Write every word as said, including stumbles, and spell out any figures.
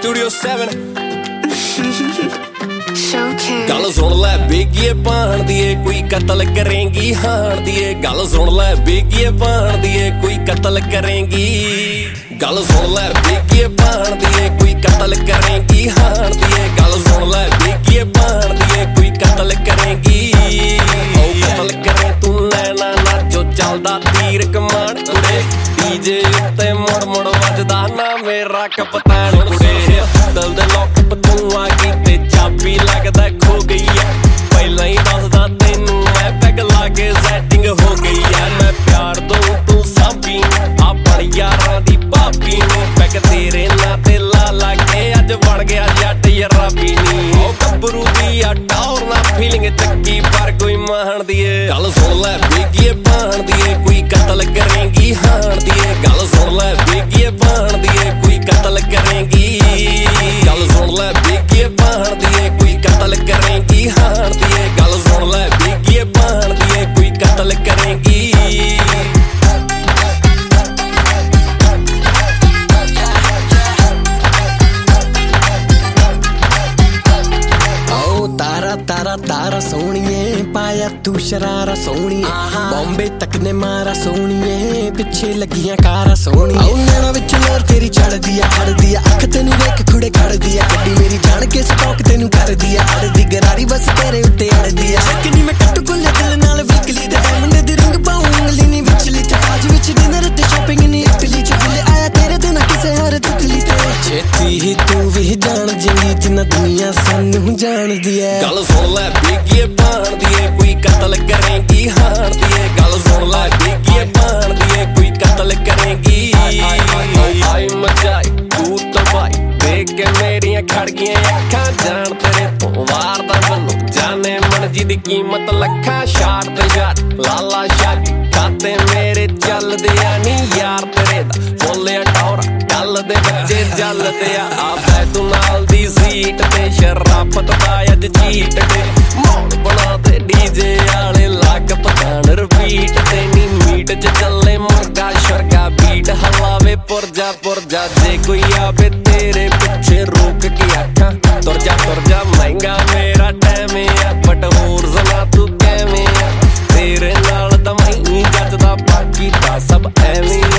Studio seven गल सुन लै बेगिए भाण दिए कोई कतल करेंगी हाण दिए गल सुन लै बेगिए भाण दिए कोई कतल करेंगी गल सुन लै बेगिए भाण दिए कोई कतल करेंगी हाण दिए गल सुन लै बेगिए भाण दिए कोई कतल करेंगी ओ कतल करे तू नैना ना जो चलदा तीर कमान कुड़े डीजे उत्ते मुड़ मुड़ वजदा ना मेरा कप्तान कुड़े दिल दे लॉक तू आ गई ते चाबी लगदा खो गई है पहला ही दसदा तेनू मैं पैग ला के सैटिंग हो गई है मैं प्यार दूं तू साबी अपने यारां दी भाभी नूं पैग तेरे नां ते ला ला के अज बन गया जट यराबी नी ओ गब्बरू दी आ टौर ना फीलिंग चक्की पर कोई मान दिए गल सुन लै बेगिए भाण दिए कोई कतल करेंगी हाण दिए गल सुन लै बेगिए भाण दिए कोई कतल करेंगी गल सुन लै बेगिए भाण दिए कोई कतल करेंगी हाण दिए गल सुन लै बेगिए भाण दिए कोई कतल करेंगी तारा तारा तारा सोनिए पाया तू शरारा सोनिए बॉम्बे तक ने मारा सोनिए पिछे लगियां कारा सोनिए नैना विच लोर तेरी चढ़ दिया खड़ दिया अख तेनू वेख खुड़े खड़ दिया गड्डी मेरी जान के स्टॉक तेनू कर दिया अड़ दी गरारी बस तेरे उत्ते अड़ दिया किन्नी मैं कट्टू कुल दिल नाल विकली दे डायमंड दी रिंग पाऊं उंगली नी विचली ते आज विच डिनर ते शॉपिंग नी इटली च दिल आया तेरे ते ना किसे हर तितली ते छेती ही तू भी जान जिंगी जिन्ना दुनिया सानू जान दिया गल सुन लै बेगिए भाण दिए कोई कतल करेंगी हाण दिए गल सुन लै बेगिए भाण दिए कोई कतल करेंगी आई मचाई तू तबाई देख के मेरियां खड़ गईयां अखां जान तेरे तो वार दा बनू जाने मन जी दी कीमत लखां शार ते यार लाला शादी खाते मेरे चलदे आ नी यार तेरे दा फुल्लिया टौरा गल दे बच्चे चलदे आ आ तू नाल दी सीट ते शराफत दा अज चीट दे मौन बना दे डीजे आले लाग पठान रिपीट ते नी मीट च चले मुर्गा शरगा बीट हलावे पुरजा पुरजा जे कोई आवे तेरे पिछे रोक के आखा तुर जा तुर जा महंगा मेरा टाइम आ बट होर सुना तू कैवें आ तेरे नाल तां मैं जचदा बाकी दा सब एवें